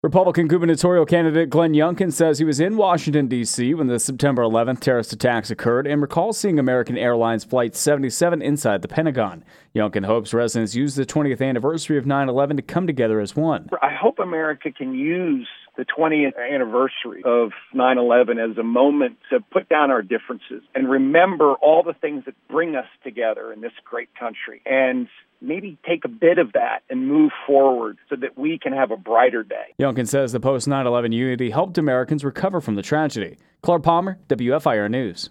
Republican gubernatorial candidate Glenn Youngkin says he was in Washington, D.C. when the September 11th terrorist attacks occurred and recalls seeing American Airlines Flight 77 inside the Pentagon. Youngkin hopes residents use the 20th anniversary of 9/11 to come together as one. I hope America can use the 20th anniversary of 9/11 as a moment to put down our differences and remember all the things that bring us together in this great country, and maybe take a bit of that and move forward so that we can have a brighter day. Youngkin says the post-9/11 unity helped Americans recover from the tragedy. Clark Palmer, WFIR News.